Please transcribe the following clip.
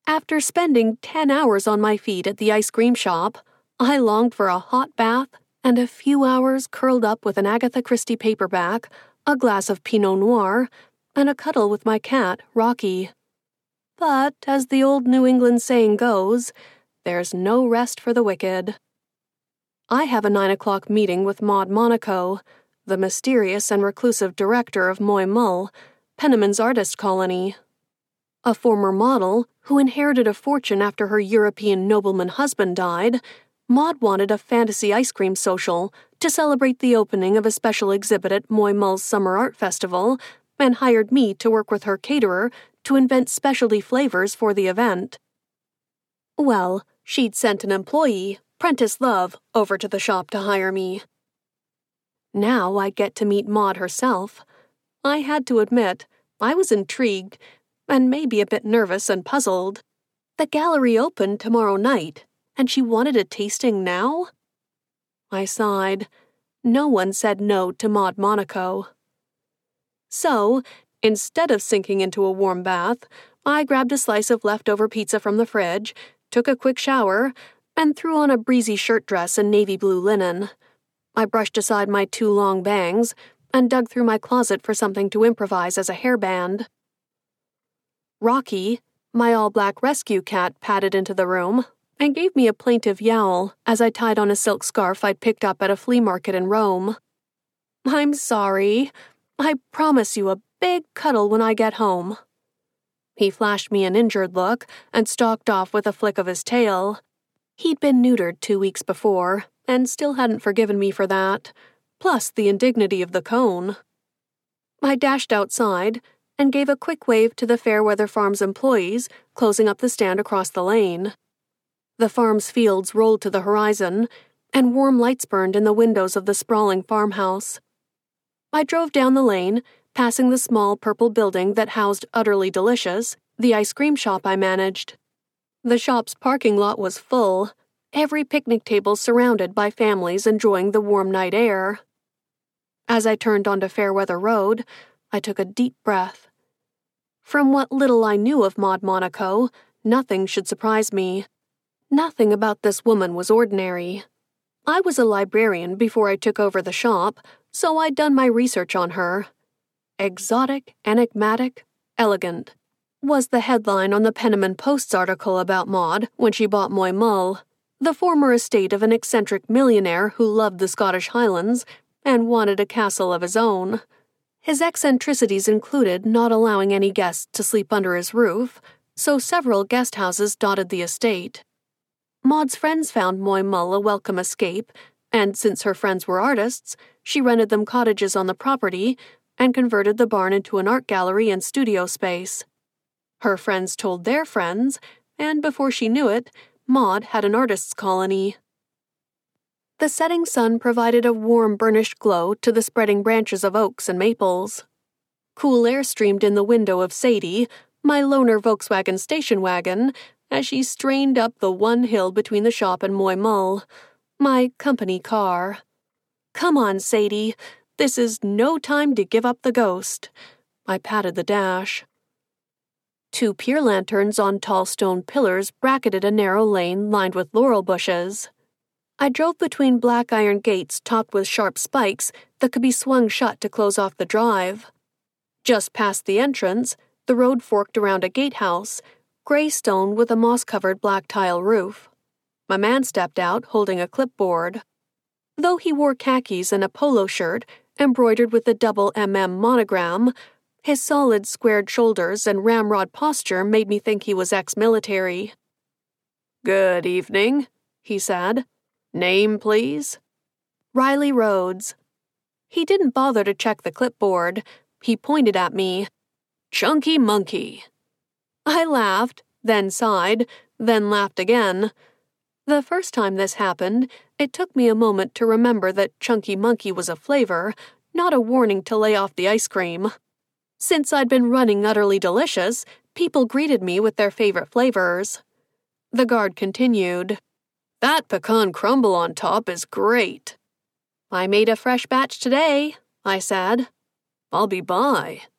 After spending 10 hours on my feet at the ice cream shop, I longed for a hot bath and a few hours curled up with an Agatha Christie paperback, a glass of Pinot Noir, and a cuddle with my cat, Rocky. But, as the old New England saying goes, there's no rest for the wicked. I have a 9 o'clock meeting with Maud Monaco, the mysterious and reclusive director of Moy Mull, Penniman's artist colony. A former model who inherited a fortune after her European nobleman husband died, Maud wanted a fantasy ice cream social to celebrate the opening of a special exhibit at Moy Mull's Summer Art Festival and hired me to work with her caterer to invent specialty flavors for the event. Well, she'd sent an employee, Prentice Love, over to the shop to hire me. Now I'd get to meet Maud herself. I had to admit, I was intrigued, and maybe a bit nervous and puzzled. The gallery opened tomorrow night, and she wanted a tasting now? I sighed. No one said no to Maud Monaco. So, instead of sinking into a warm bath, I grabbed a slice of leftover pizza from the fridge, took a quick shower, and threw on a breezy shirt dress and navy blue linen. I brushed aside my 2 long bangs and dug through my closet for something to improvise as a hairband. Rocky, my all-black rescue cat, padded into the room and gave me a plaintive yowl as I tied on a silk scarf I'd picked up at a flea market in Rome. "I'm sorry. I promise you a big cuddle when I get home." He flashed me an injured look and stalked off with a flick of his tail. He'd been neutered 2 weeks before, and still hadn't forgiven me for that, plus the indignity of the cone. I dashed outside and gave a quick wave to the Fairweather Farms employees closing up the stand across the lane. The farm's fields rolled to the horizon, and warm lights burned in the windows of the sprawling farmhouse. I drove down the lane, passing the small purple building that housed Utterly Delicious, the ice cream shop I managed. The shop's parking lot was full, every picnic table surrounded by families enjoying the warm night air. As I turned onto Fairweather Road, I took a deep breath. From what little I knew of Maud Monaco, nothing should surprise me. Nothing about this woman was ordinary. I was a librarian before I took over the shop, so I'd done my research on her. Exotic, enigmatic, elegant, was the headline on the Penniman Post's article about Maud when she bought Moy Mull, the former estate of an eccentric millionaire who loved the Scottish Highlands and wanted a castle of his own. His eccentricities included not allowing any guests to sleep under his roof, so several guest houses dotted the estate. Maud's friends found Moy Mull a welcome escape, and since her friends were artists, she rented them cottages on the property and converted the barn into an art gallery and studio space. Her friends told their friends, and before she knew it, Maud had an artist's colony. The setting sun provided a warm burnished glow to the spreading branches of oaks and maples. Cool air streamed in the window of Sadie, my loaner Volkswagen station wagon, as she strained up the one hill between the shop and Moy Mull, my company car. "Come on, Sadie. This is no time to give up the ghost." I patted the dash. 2 pier lanterns on tall stone pillars bracketed a narrow lane lined with laurel bushes. I drove between black iron gates topped with sharp spikes that could be swung shut to close off the drive. Just past the entrance, the road forked around a gatehouse, gray stone with a moss-covered black tile roof. My man stepped out, holding a clipboard. Though he wore khakis and a polo shirt embroidered with the double MM monogram, his solid squared shoulders and ramrod posture made me think he was ex-military. "Good evening," he said. "Name, please?" "Riley Rhodes." He didn't bother to check the clipboard. He pointed at me. "Chunky Monkey." I laughed, then sighed, then laughed again. The first time this happened, it took me a moment to remember that Chunky Monkey was a flavor, not a warning to lay off the ice cream. Since I'd been running Utterly Delicious, people greeted me with their favorite flavors. The guard continued. "That pecan crumble on top is great." "I made a fresh batch today," I said. "I'll be by."